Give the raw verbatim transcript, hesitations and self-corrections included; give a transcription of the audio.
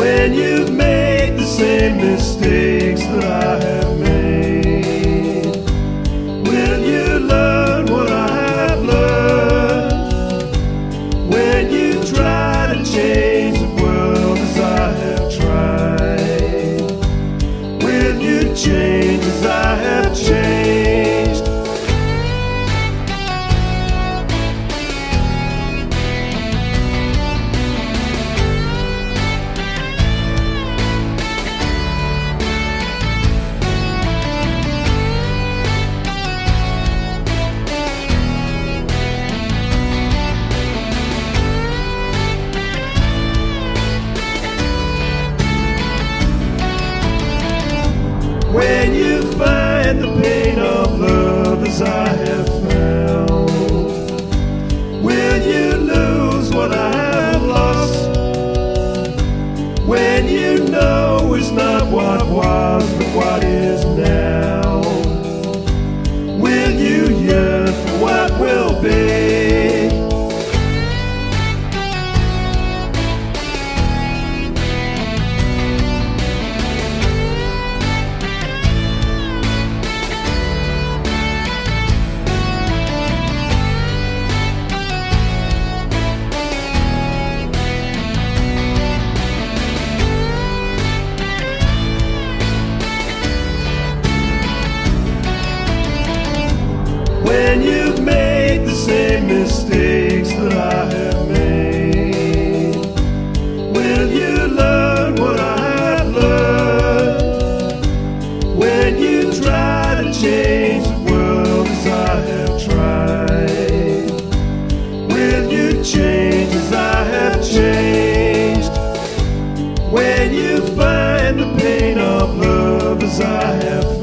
when you've made the same mistakes that I have made? Will you learn what I have learned? When you try to change the world as I have tried, will you change as I have changed? When you find the pain of love as I have found, will you lose what I have lost? When you know it's not what was but what is now, will you yearn for what will be? When you've made the same mistakes that I have made, will you learn what I have learned? When you try to change the world as I have tried, will you change as I have changed? When you find the pain of love as I have